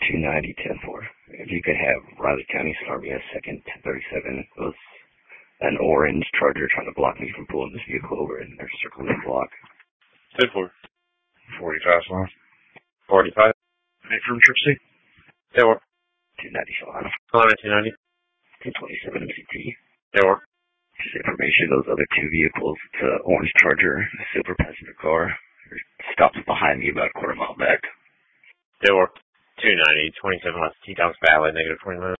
290, 10-4. If you could have Riley County RBS second, 1037. It was an orange Charger trying to block me from pulling this vehicle over, and they're circling the block. 10-4. 45 line. 45. Make from Trip C. 10-4. 290 Solano. Solano 290. 1027 MCT. 10-4. Just information, those other two vehicles, it's an orange Charger, a silver passenger car. Stops behind me about a quarter mile back. 10-4. 290, 27 left T-Dogs Valley, negative 29.